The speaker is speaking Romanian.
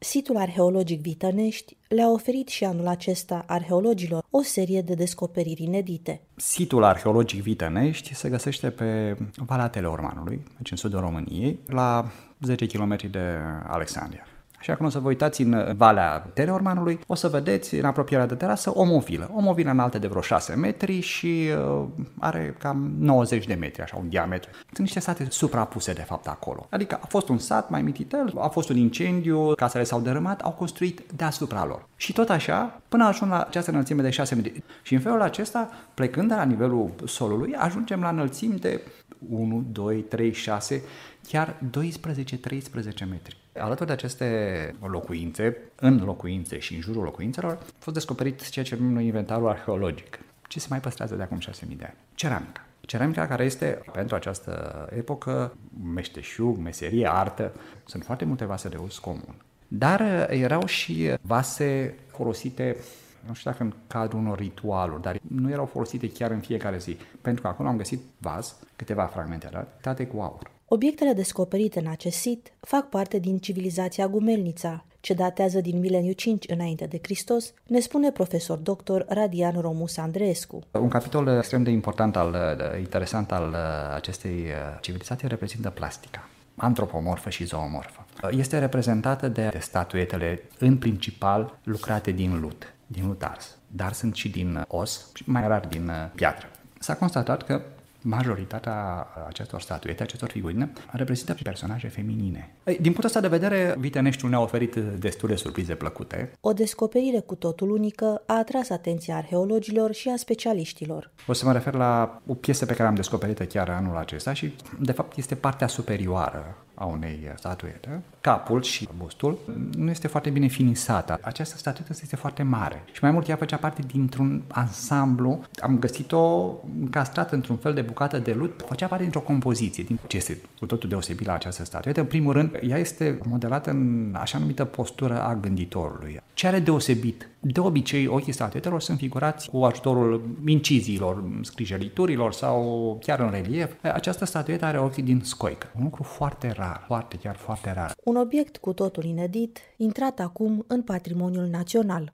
Situl arheologic Vitănești le-a oferit și anul acesta arheologilor o serie de descoperiri inedite. Situl arheologic Vitănești se găsește pe Valea Teleormanului, deci în sudul României, la 10 km de Alexandria. Așa că o să vă uitați în Valea Teleormanului, o să vedeți în apropierea de terasă o movilă. O movilă înaltă de vreo 6 metri și are cam 90 de metri, așa, un diametru. Sunt niște sate suprapuse, de fapt, acolo. Adică a fost un sat mai mititel, a fost un incendiu, casele s-au dărâmat, au construit deasupra lor. Și tot așa, până ajung la această înălțime de 6 metri. Și în felul acesta, plecând de la nivelul solului, ajungem la înălțimi de 1, 2, 3, 6, chiar 12-13 metri. Alături de aceste locuințe, în locuințe și în jurul locuințelor, a fost descoperit ceea ce numim noi inventarul arheologic. Ce se mai păstrează de acum 6.000 de ani? Ceramica. Ceramica care este, pentru această epocă, meșteșug, meserie, artă. Sunt foarte multe vase de uz comun. Dar erau și vase folosite, nu știu dacă în cadrul unor ritualuri, dar nu erau folosite chiar în fiecare zi. Pentru că acolo am găsit câteva fragmente datate cu aur. Obiectele descoperite în acest sit fac parte din civilizația Gumelnița, ce datează din mileniu 5 înainte de Hristos, ne spune profesor dr. Radian Romus Andreescu. Un capitol extrem de important, interesant al acestei civilizații reprezintă plastica, antropomorfă și zoomorfă. Este reprezentată de statuetele, în principal, lucrate din lut ars, dar sunt și din os și mai rar din piatră. S-a constatat că majoritatea acestor statuete, acestor figurine, reprezintă personaje feminine. Din punctul ăsta de vedere, Vităneștiul ne-a oferit destule surprize plăcute. O descoperire cu totul unică a atras atenția arheologilor și a specialiștilor. O să mă refer la o piesă pe care am descoperit-o chiar anul acesta și, de fapt, este partea superioară a unei statuete. Capul și bustul nu este foarte bine finisată. Această statuetă este foarte mare și mai mult ea făcea parte dintr-un ansamblu. Am găsit-o încastrată într-un fel de bucată de lut, făcea parte dintr-o compoziție. Ce este cu totul deosebit la această statuetă? În primul rând, ea este modelată în așa numită postură a gânditorului. Ce are deosebit? De obicei, ochii statuetelor sunt figurați cu ajutorul inciziilor, scrijeliturilor sau chiar în relief. Această statuetă are ochii din scoică. Un lucru foarte rar, chiar foarte rar. Un obiect cu totul inedit, intrat acum în patrimoniul național.